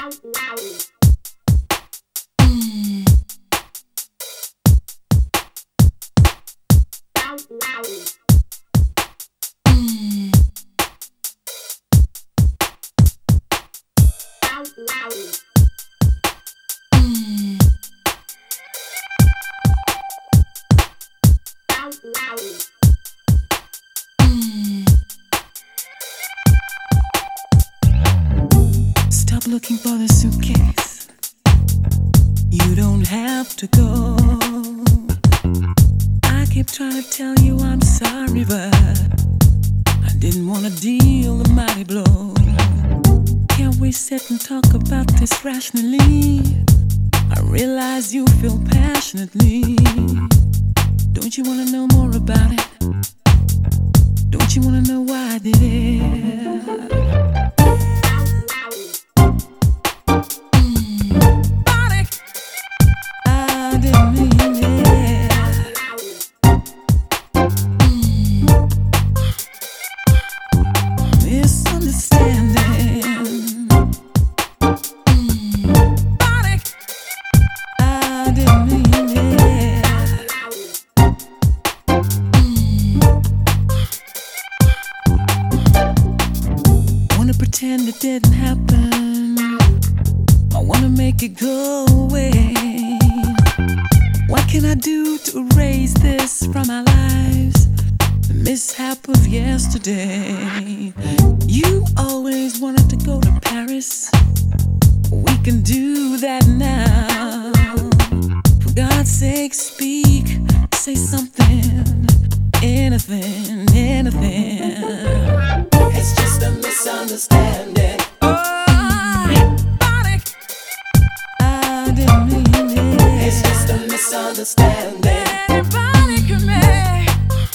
Stop looking for the suitcase. You don't have to go. I keep trying to tell you I'm sorry, but I didn't want to deal a mighty blow. Can't we sit and talk about this rationally? I realize you feel passionately. Don't you want to know more about it? Don't you want to know why I did it? Pretend it didn't happen. I wanna make it go away. What can I do to erase this from our lives? The mishap of yesterday. You always wanted to go to Paris. We can do that now. For God's sake, speak, say something, anything, anything. It's just a misunderstanding. I didn't mean it. It's just a misunderstanding. Anybody can make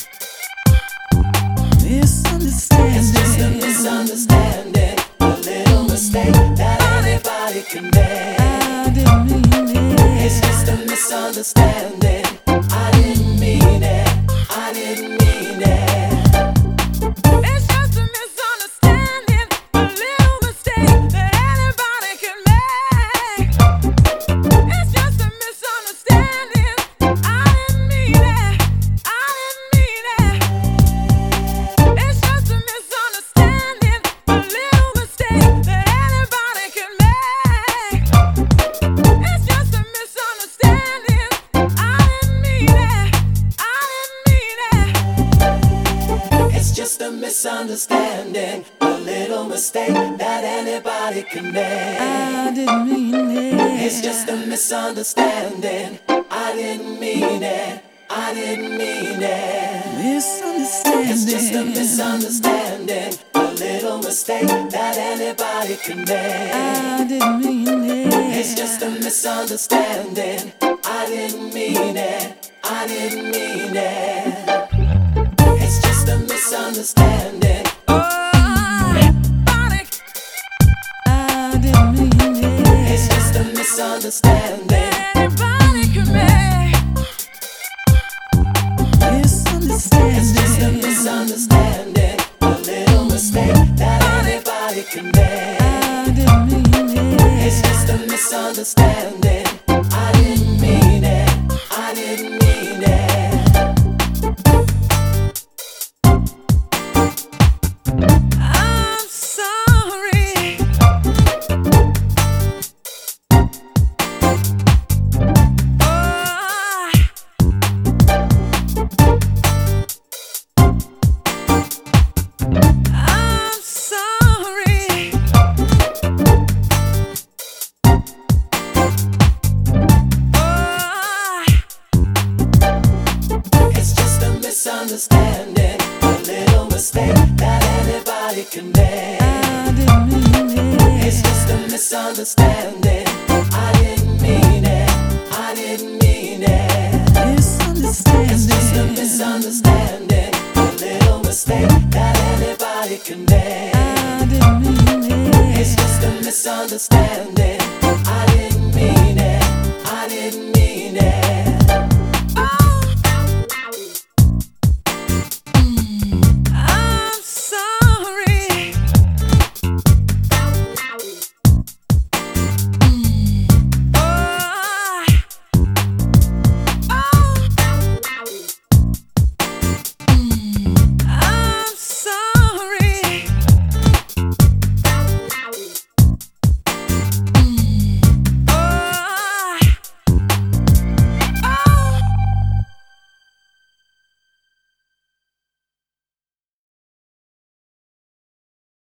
misunderstanding. It's just a misunderstanding. A little mistake that anybody can make. I didn't mean it. It's just a misunderstanding. I didn't mean it. I didn't mean it. Misunderstanding, a little mistake that anybody can make. I didn't mean it. It's just a misunderstanding. I didn't mean it. I didn't mean it. Misunderstanding. It's just a misunderstanding, a little mistake that anybody can make. I didn't mean it. It's just a misunderstanding. I didn't mean it. I didn't mean it. It's just a misunderstanding. I didn't mean it. It's just a misunderstanding. Anybody can make misunderstanding. It's just a misunderstanding, a little mistake that anybody can make. I didn't mean it. It's just a misunderstanding. I didn't mean it. I didn't mean it. I'm sorry. I'm sorry. It's just a misunderstanding, a little mistake that anybody can make. I didn't mean it. It's just a misunderstanding. I didn't mean it. I didn't mean it. Misunderstanding. It's just a misunderstanding, a little mistake that anybody can make. I didn't mean it. It's just a misunderstanding.